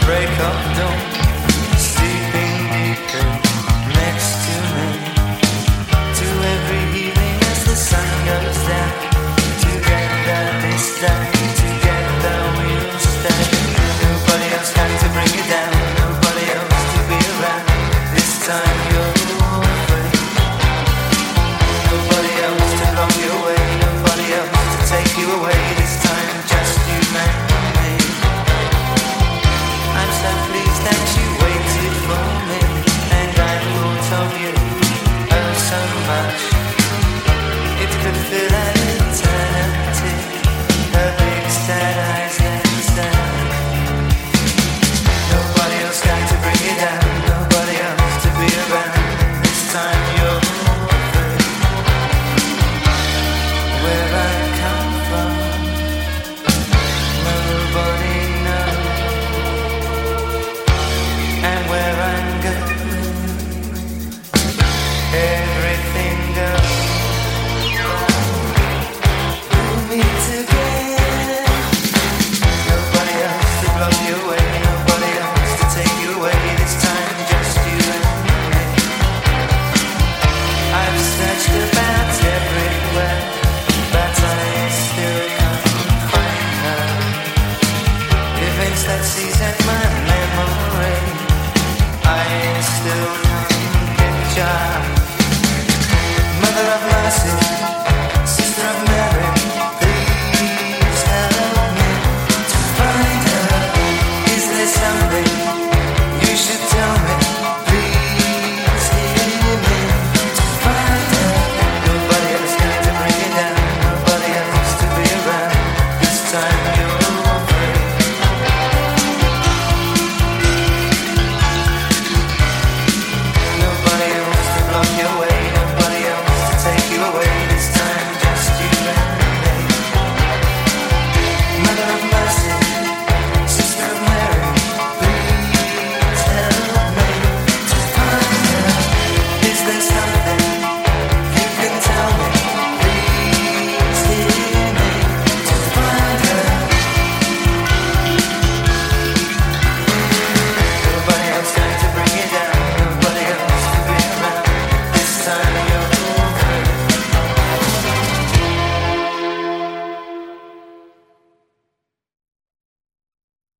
break of dawn, sleeping deeply next to me. To every evening as the sun goes down, together this time, together we'll stay. Nobody else can to bring you down, nobody else to be around. This time you're free. Nobody else to lock you away, nobody else to take you away. This time just you and me. I'm so pleased that you waited for me, and I thought of you oh so much. It could fill an eternity, her big sad eyes and stand. Nobody else got to bring you down, nobody else to be around. This time you're free. Where I come from, nobody knows. And where I'm going, everything goes. We'll meet again. Nobody else to blow you away, nobody else to take you away. This time just you and me. I've searched about everywhere, but I still can't find her. Events that season my memory, I still can't picture. Mother of mercy, sister of Mary, please help me to find her. Is there something you should tell me? Please hear me to find her. Nobody else got to bring it down, nobody else to be around. This time